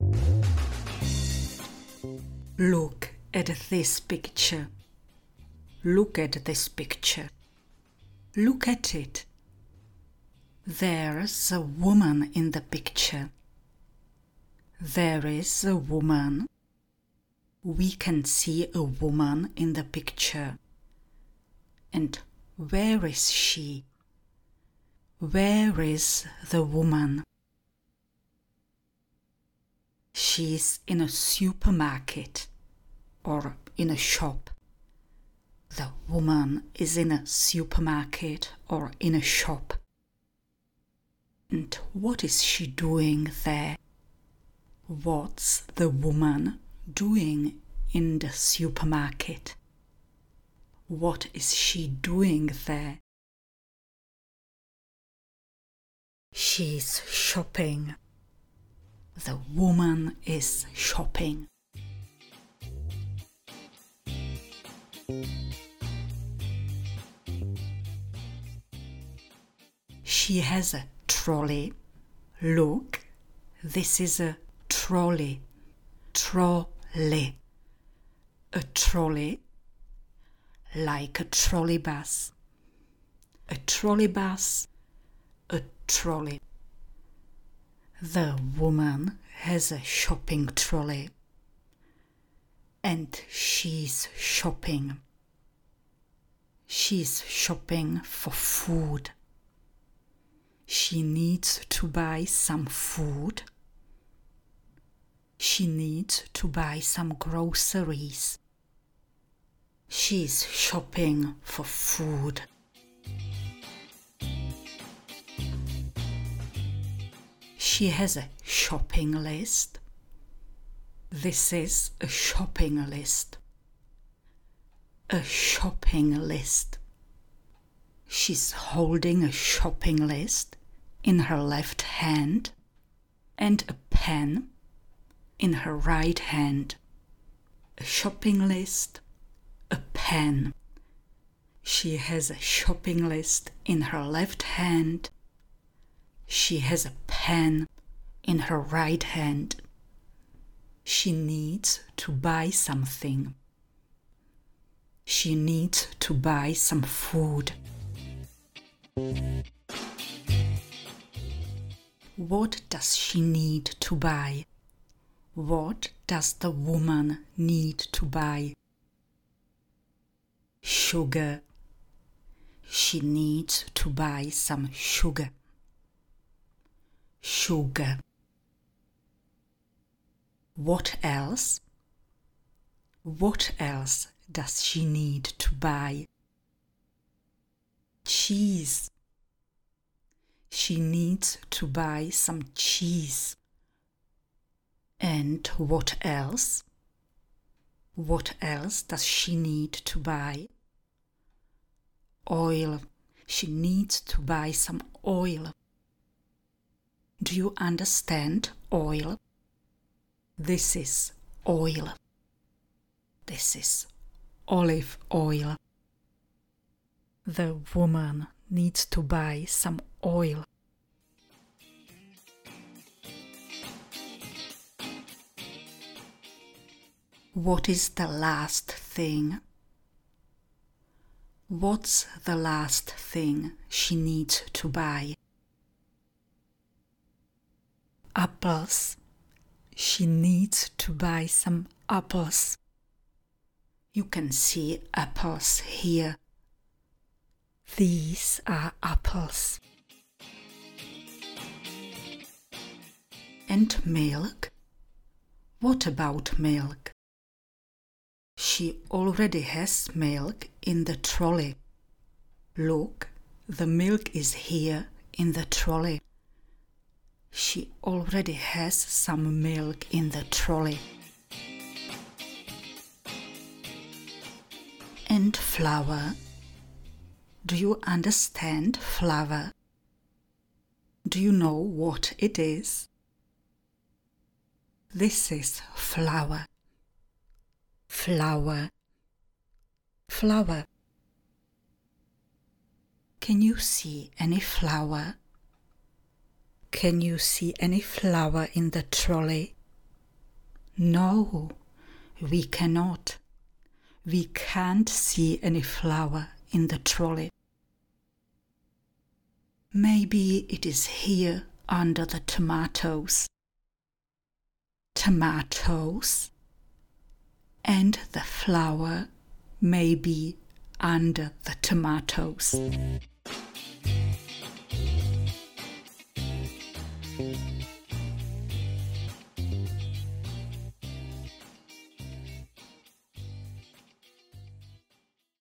Look at this picture. Look at this picture. Look at it. There's a woman in the picture. There is a woman. We can see a woman in the picture. And where is she? Where is the woman? She's in a supermarket or in a shop. The woman is in a supermarket or in a shop. And what is she doing there? What's the woman doing in the supermarket? What is she doing there? She's shopping. The woman is shopping. She has a trolley. Look, this is a trolley. Trolley. A trolley, like a trolley bus. A trolley bus, a trolley. The woman has a shopping trolley. And she's shopping. She's shopping for food. She needs to buy some food. She needs to buy some groceries. She's shopping for food. She has a shopping list. This is a shopping list. A shopping list. She's holding a shopping list in her left hand and a pen in her right hand. A shopping list, a pen. She has a shopping list in her left hand. She has a pen in her right hand. She needs to buy something. She needs to buy some food. What does she need to buy? What does the woman need to buy? Sugar. She needs to buy some sugar. Sugar. What else? What else does she need to buy? Cheese. She needs to buy some cheese. And what else? What else does she need to buy? Oil. She needs to buy some oil. Do you understand oil? This is oil. This is olive oil. The woman needs to buy some oil. What is the last thing? What's the last thing she needs to buy? Apples. She needs to buy some apples. You can see apples here. These are apples. And milk? What about milk? She already has milk in the trolley. Look, the milk is here in the trolley. She already has some milk in the trolley. And flour. Do you understand flour? Do you know what it is? This is flour. Flour. Flour. Can you see any flour? Can you see any flour in the trolley? No, we cannot. We can't see any flower in the trolley. Maybe it is here under the tomatoes. Tomatoes? And the flower may be under the tomatoes.